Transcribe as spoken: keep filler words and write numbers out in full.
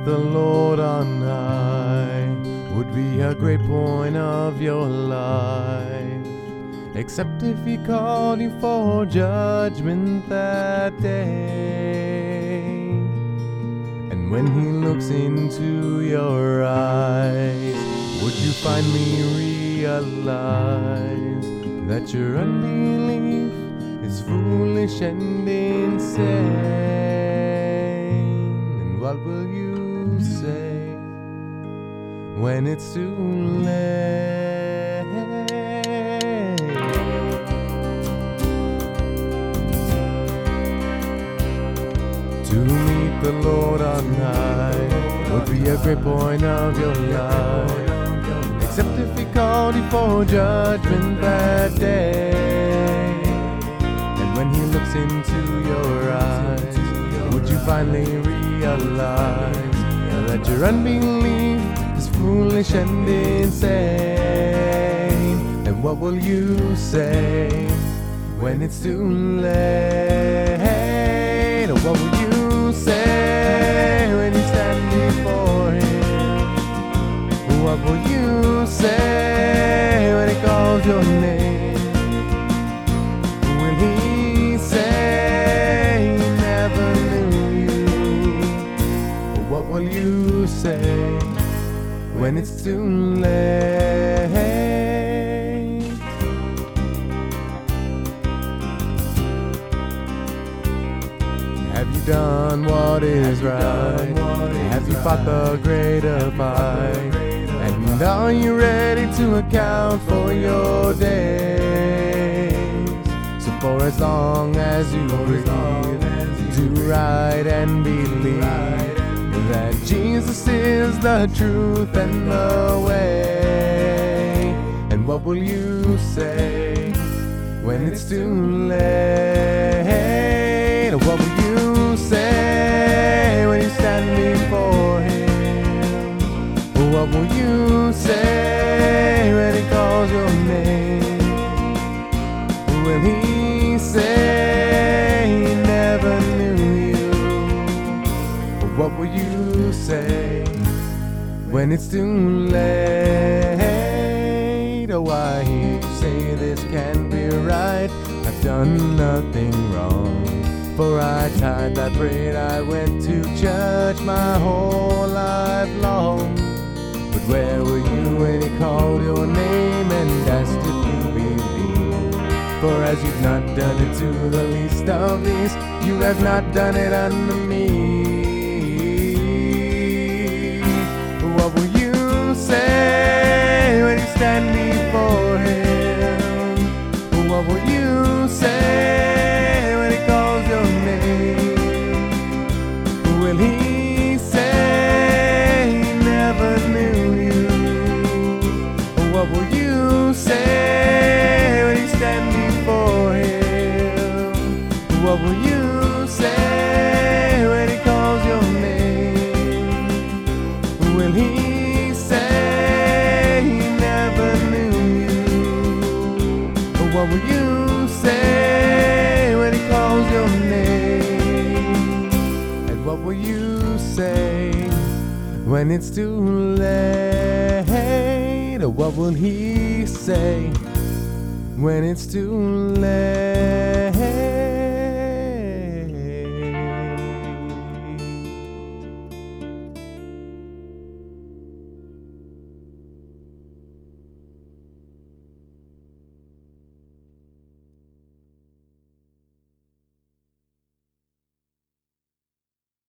the Lord on high would be a great point of your life, except if He called you for judgment that day. And when He looks into your eyes, would you finally realize that your unbelief is foolish and insane? And what will you say when it's too late? To meet the Lord on high would be a great point of your life, except if He called you for judgment that day. And when He looks into your eyes, would you finally realize that your unbelief is foolish and insane? And what will you say when it's too late? Or what will you say when you stand before Him? What will you say when He calls your name? Will He say He never knew you? Or what will you say when it's too late? Have you done what is right? Have you fought the greater fight? And are you ready to account for your days? So for as long as you breathe, do right and believe that Jesus is the truth and the way. And what will you say when it's too late? Or what will you say when you stand before Him? What will you say when He calls your name? Will He say He never knew you? Or what will you say when it's too late? Oh, I hear you say this can't be right. I've done nothing wrong, for I tied that braid. I went to church my whole life long. But where were you when He called your name and asked if you believe? For as you've not done it to the least of these, you have not done it unto me. What will you say when you stand before Him? What will you say when He calls your name? Will He say He never knew you? What will you say when you stand before Him? What will you say when He calls your name? Will He say He never knew you? What will you say when He calls your name? And what will you say when it's too late? Or what will He say when it's too late?